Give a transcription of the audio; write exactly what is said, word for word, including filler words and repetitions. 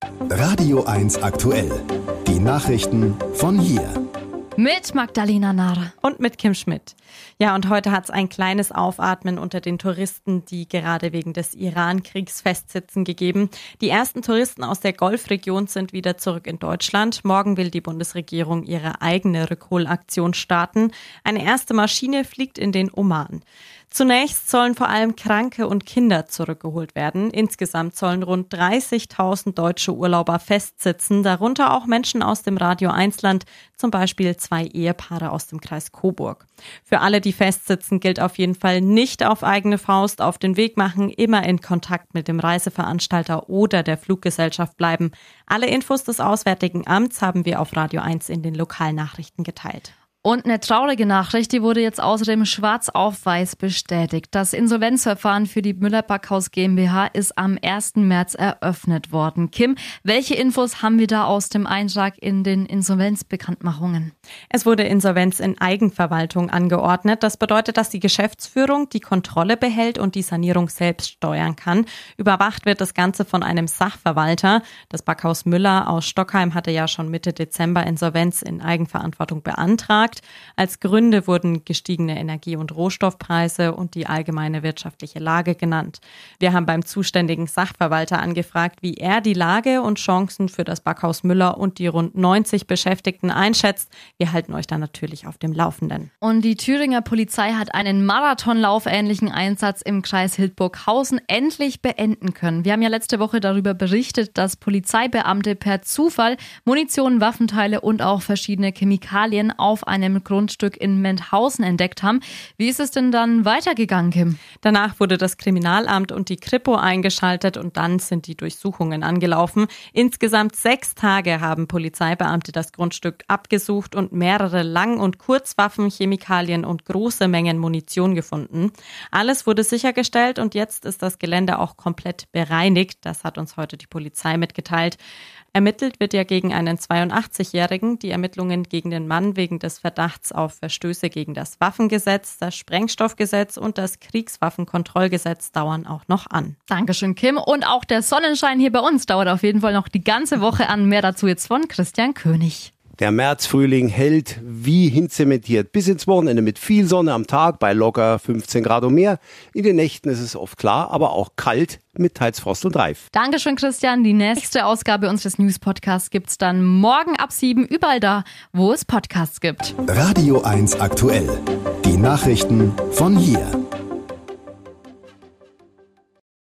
Radio eins aktuell. Die Nachrichten von hier. Mit Magdalena Nahr. Und mit Kim Schmidt. Ja, und heute hat es ein kleines Aufatmen unter den Touristen, die gerade wegen des Iran-Kriegs festsitzen, gegeben. Die ersten Touristen aus der Golfregion sind wieder zurück in Deutschland. Morgen will die Bundesregierung ihre eigene Rückholaktion starten. Eine erste Maschine fliegt in den Oman. Zunächst sollen vor allem Kranke und Kinder zurückgeholt werden. Insgesamt sollen rund dreißigtausend deutsche Urlauber festsitzen, darunter auch Menschen aus dem Radio eins Land, zum Beispiel zwei Ehepaare aus dem Kreis Coburg. Für alle, die festsitzen, gilt auf jeden Fall nicht auf eigene Faust auf den Weg machen, immer in Kontakt mit dem Reiseveranstalter oder der Fluggesellschaft bleiben. Alle Infos des Auswärtigen Amts haben wir auf Radio eins in den Lokalnachrichten geteilt. Und eine traurige Nachricht, die wurde jetzt außerdem schwarz auf weiß bestätigt. Das Insolvenzverfahren für die Müller-Backhaus GmbH ist am ersten März eröffnet worden. Kim, welche Infos haben wir da aus dem Eintrag in den Insolvenzbekanntmachungen? Es wurde Insolvenz in Eigenverwaltung angeordnet. Das bedeutet, dass die Geschäftsführung die Kontrolle behält und die Sanierung selbst steuern kann. Überwacht wird das Ganze von einem Sachverwalter. Das Backhaus Müller aus Stockheim hatte ja schon Mitte Dezember Insolvenz in Eigenverantwortung beantragt. Als Gründe wurden gestiegene Energie- und Rohstoffpreise und die allgemeine wirtschaftliche Lage genannt. Wir haben beim zuständigen Sachverwalter angefragt, wie er die Lage und Chancen für das Backhaus Müller und die rund neunzig Beschäftigten einschätzt. Wir halten euch da natürlich auf dem Laufenden. Und die Thüringer Polizei hat einen Marathonlaufähnlichen Einsatz im Kreis Hildburghausen endlich beenden können. Wir haben ja letzte Woche darüber berichtet, dass Polizeibeamte per Zufall Munition, Waffenteile und auch verschiedene Chemikalien auf einem Grundstück in Mendhausen entdeckt haben. Wie ist es denn dann weitergegangen, Kim? Danach wurde das Kriminalamt und die Kripo eingeschaltet und dann sind die Durchsuchungen angelaufen. Insgesamt sechs Tage haben Polizeibeamte das Grundstück abgesucht und mehrere Lang- und Kurzwaffen, Chemikalien und große Mengen Munition gefunden. Alles wurde sichergestellt und jetzt ist das Gelände auch komplett bereinigt. Das hat uns heute die Polizei mitgeteilt. Ermittelt wird ja gegen einen zweiundachtzigjährigen. Die Ermittlungen gegen den Mann wegen des Verdachts auf Verstöße gegen das Waffengesetz, das Sprengstoffgesetz und das Kriegswaffenkontrollgesetz dauern auch noch an. Dankeschön, Kim. Und auch der Sonnenschein hier bei uns dauert auf jeden Fall noch die ganze Woche an. Mehr dazu jetzt von Christian König. Der Märzfrühling hält wie hinzementiert bis ins Wochenende mit viel Sonne am Tag bei locker fünfzehn Grad und mehr. In den Nächten ist es oft klar, aber auch kalt mit teils Frost und Reif. Dankeschön, Christian. Die nächste Ausgabe unseres News-Podcasts gibt's dann morgen ab sieben, überall da, wo es Podcasts gibt. Radio eins aktuell. Die Nachrichten von hier.